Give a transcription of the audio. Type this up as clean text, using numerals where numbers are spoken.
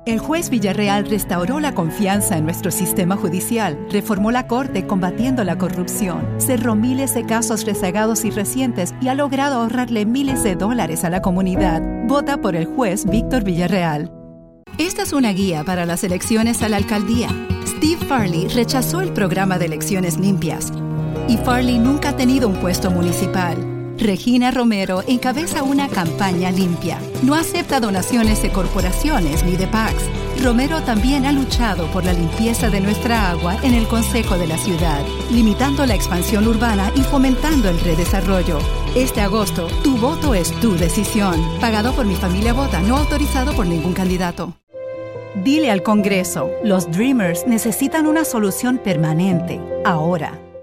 El juez Villarreal restauró la confianza en nuestro sistema judicial, reformó la Corte combatiendo la corrupción, cerró miles de casos rezagados y recientes y ha logrado ahorrarle miles de dólares a la comunidad. Vota por el juez Víctor Villarreal. Esta es una guía para las elecciones a la alcaldía. Steve Farley rechazó el programa de elecciones limpias y Farley nunca ha tenido un puesto municipal. Regina Romero encabeza una campaña limpia. No acepta donaciones de corporaciones ni de PACs. Romero también ha luchado por la limpieza de nuestra agua en el Consejo de la Ciudad, limitando la expansión urbana y fomentando el redesarrollo. Este agosto, tu voto es tu decisión. Pagado por Mi Familia Vota, no autorizado por ningún candidato. Dile al Congreso, los Dreamers necesitan una solución permanente, ahora.